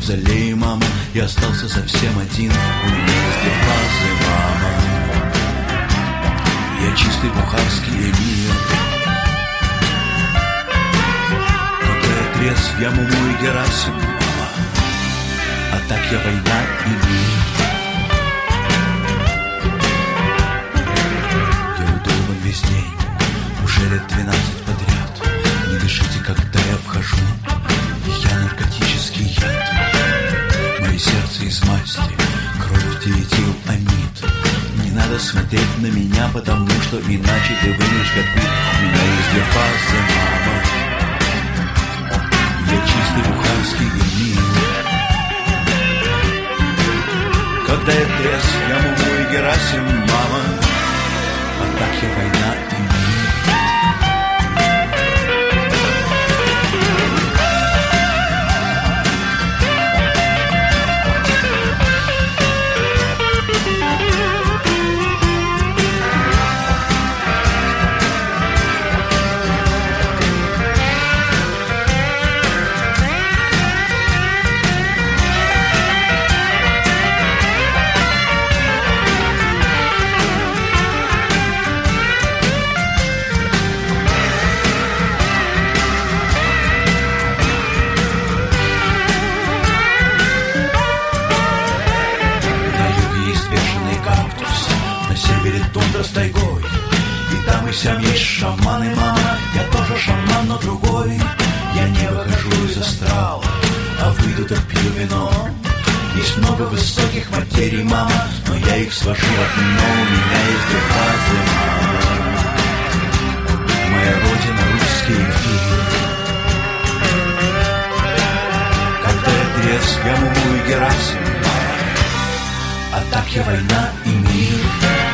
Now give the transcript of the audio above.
мавзолее, мама. Я остался совсем один, у меня есть две фразы, мама. Я чистый бухарский эмир. Когда я трезв, я Муму и Герасим, мама. А так я война и мир. Я удуман весь день, уже лет 12 подряд. Не дышите, когда я вхожу, я наркотический яд. Мое сердце из масти, кровь диэтиламид. Не надо смотреть на меня, потому что иначе ты вынешь как вид. У меня есть две фазы, мама. Я чистый бухарский эмир. Когда я трезв, я Муму и Герасим, мама. А так я война и мир. С тайгой. И там и сям есть шаманы, мама. Я тоже шаман, но другой. Я не выхожу из астрала, а выйду да пью вино. Есть много высоких материй, мама, но я их свожу в одно. У меня есть две фразы, мама. Моя родина — русский эфир. Когда я трезв, я Муму и Герасим, мама. А так я война и мир.